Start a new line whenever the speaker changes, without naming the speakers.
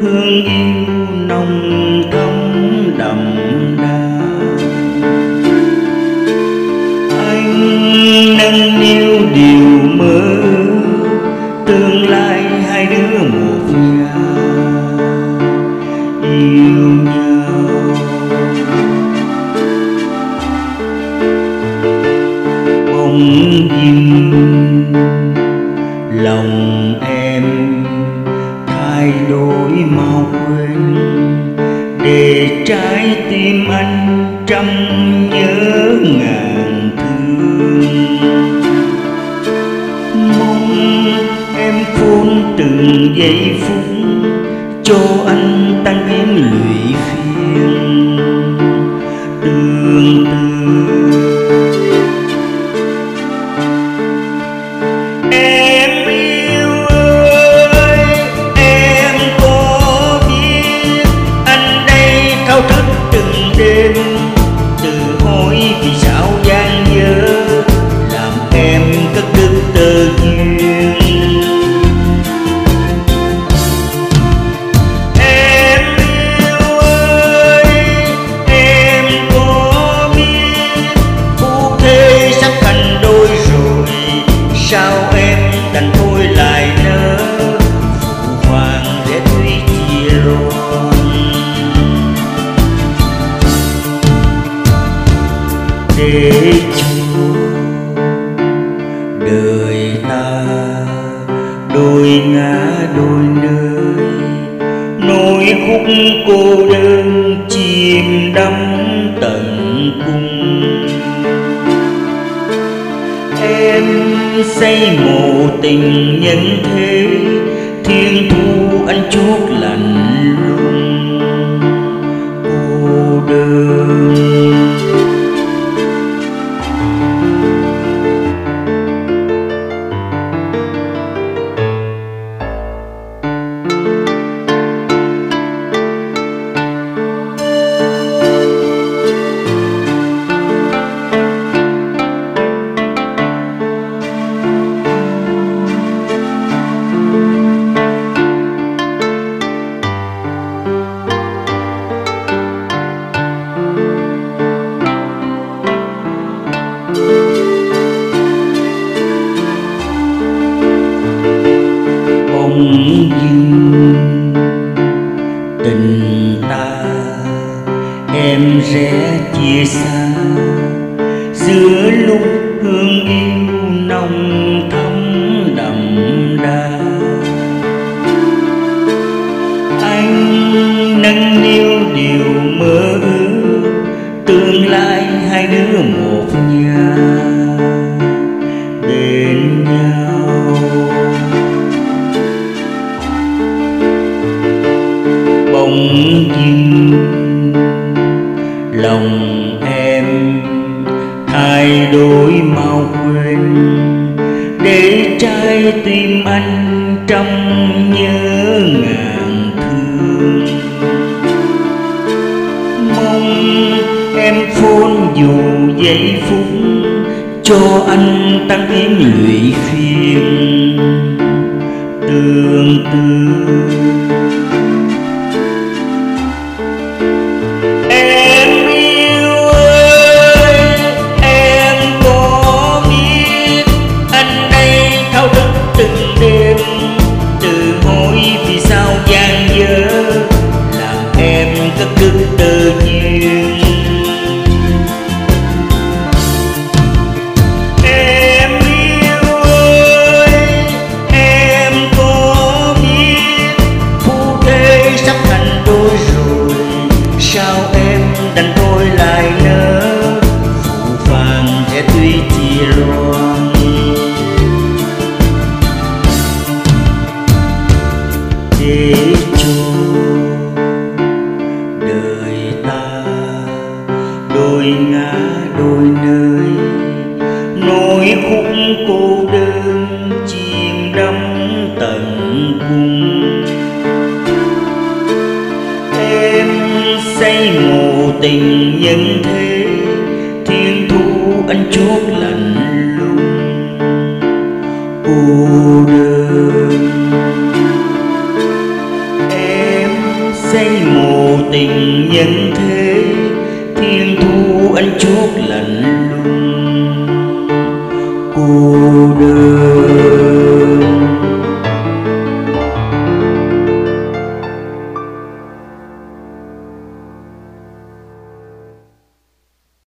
hương yêu nồng thắm đậm đà. Anh nâng niu điều mơ tương lai hai đứa một nhà yêu nhau. Bỗng dưng lòng em thay đổi mau quên, để trái tim anh trăm nhớ ngàn thương. Mong em phone từng giây phút cho anh tan biến lụy phiền tương tư. Em yêu ơi, em có biết anh đây thao thức từng đêm, tự hỏi vì sao gian dở làm em cất đứt tơ duyên. Em yêu ơi, em có biết phu thê sắp thành đôi rồi, sao em đành thôi lại nỡ phụ hoàng để tuy chia loan. Để cho đời ta đôi ngã đôi nơi, nỗi khúc cô đơn chìm đắm tận cùng. Em xây mộ tình nhân thế, thiên thu anh chuốt lạnh lùng cô đơn. Bỗng dưng tình ta em rẽ chia xa, giữa lúc hương yêu nồng thắm đậm đà. Anh nâng niu điều mơ ước tương lai hai đứa một nhà bên nhau. Bỗng dưng lòng em thay đổi mau quên, để trái tim anh trăm nhớ ngàn thương. Mong em phone dù giây phút cho anh tan biến lụy phiền tương tư. Từng đêm tự hỏi vì sao gian dở làm em cất đứt tơ duyên. Em yêu ơi, em có biết phu thê sắp thành đôi rồi, sao em đành thôi lại nỡ phụ phàng để tuy chia loan. Để